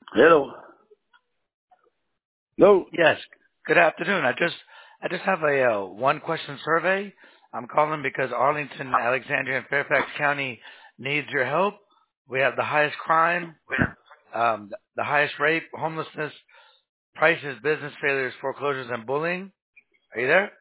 Hello. No. Yes. Good afternoon. I just have a one question survey. I'm calling because Arlington, Alexandria, and Fairfax County needs your help. We have the highest crime, the highest rape, homelessness, prices, business failures, foreclosures, and bullying. Are you there?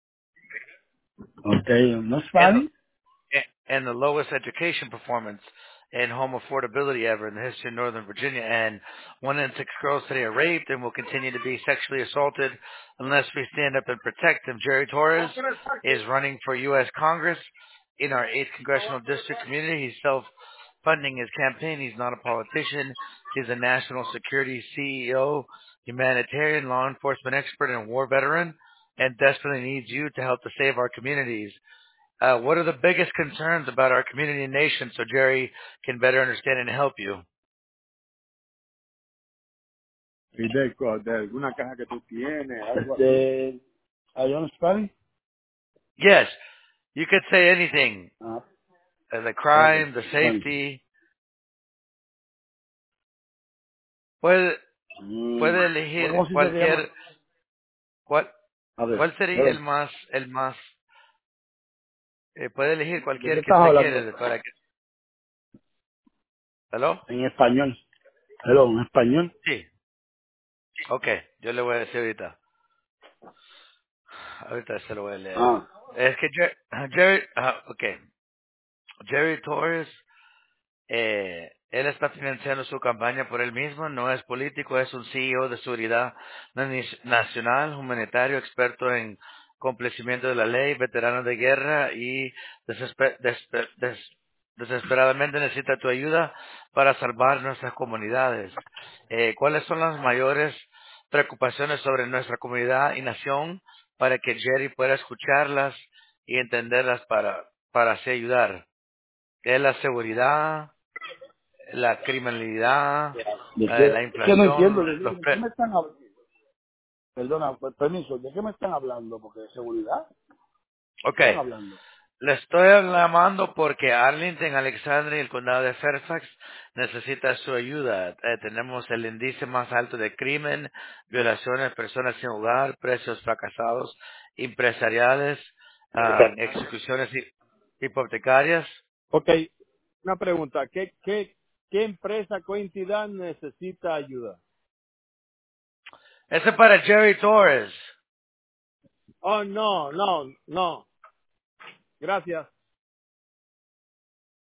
Okay, no And Spanish. and the lowest education performance and home affordability ever in the history of Northern Virginia. And 1 in 6 girls today are raped and will continue to be sexually assaulted unless we stand up and protect them. Jerry Torres is running for U.S. Congress in our 8th Congressional District community. He's self-funding his campaign. He's not a politician. He's a national security CEO, humanitarian, law enforcement expert, and war veteran, and desperately needs you to help to save our communities. What are the biggest concerns about our community and nation so Jerry can better understand and help you? De alguna caja que tú tienes, algo así. ¿Hay un Spanish? Yes, you could say anything. Ah, The okay. crime, the Bueno. safety. Puede, puede ¿Cómo elegir se dice que llama? cuál, A ver, cuál sería hello. el más, puede elegir ¿De qué cualquier que estás usted hablando? quiere para que, ¿hello? En español. Hello, en español. Sí, ok, yo le voy a decir ahorita se lo voy a leer. Ah, Es que Jerry, okay, Jerry Torres. Él está financiando su campaña por él mismo, no es político, es un CEO de seguridad nacional, humanitario, experto en complacimiento de la ley, veterano de guerra y desesperadamente necesita tu ayuda para salvar nuestras comunidades. ¿Cuáles son las mayores preocupaciones sobre nuestra comunidad y nación para que Jerry pueda escucharlas y entenderlas para así ayudar? Es la seguridad, la criminalidad, la que no entiendo. inflación, ¿De qué me están hablando? Perdona, permiso. ¿De qué me están hablando? Porque de seguridad. ¿De qué Ok, están hablando? le estoy llamando porque Arlington, Alexandria y el condado de Fairfax necesita su ayuda. Tenemos el índice más alto de crimen, violaciones, personas sin hogar, precios fracasados, empresariales, ejecuciones hipotecarias. Ok, una pregunta. ¿Qué empresa, qué entidad necesita ayuda? Eso es para Jerry Torres. Oh, no, no, no. Gracias.